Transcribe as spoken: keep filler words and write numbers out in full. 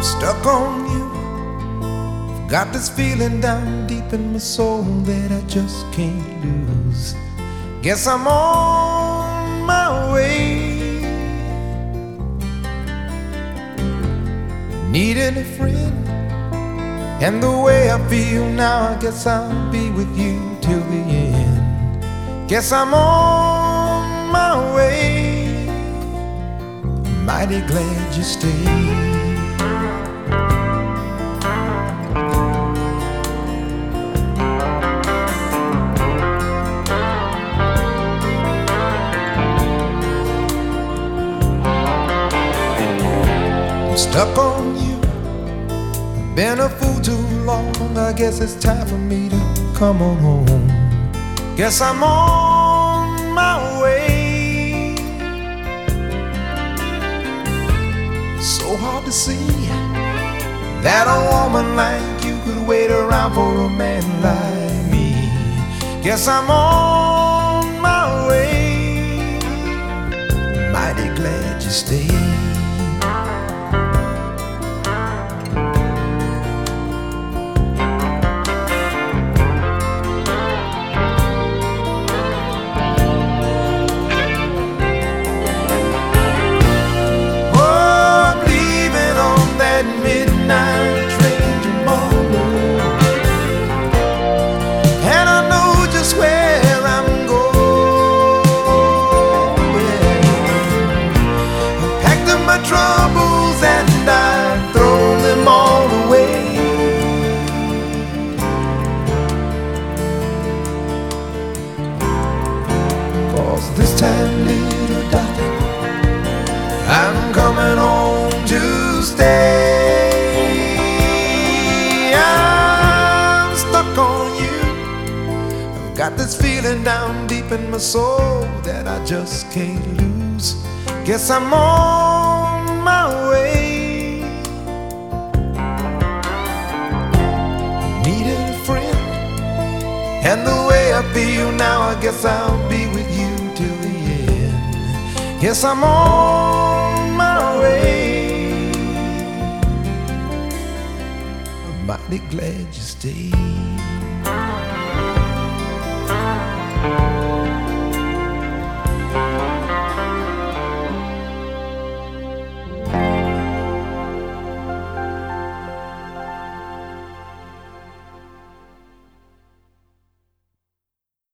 Stuck on you. Got this feeling down deep in my soul that I just can't lose. Guess I'm on my way. Needing a friend, and the way I feel now, I guess I'll be with you till the end. Guess I'm on my way. Mighty glad you stayed. Stuck on you. Been a fool too long. I guess it's time for me to come on home. Guess I'm on my way. So hard to see that a woman like you could wait around for a man like me. Guess I'm on my way. Mighty glad you stayed. Troubles and I've thrown them all away. Cause this time, little darling, I'm coming home to stay. I'm stuck on you. I've got this feeling down deep in my soul that I just can't lose. Guess I'm on my way. Needed a friend, and the way I feel now, I guess I'll be with you till the end. Guess I'm on my way. I'm mighty glad you stayed.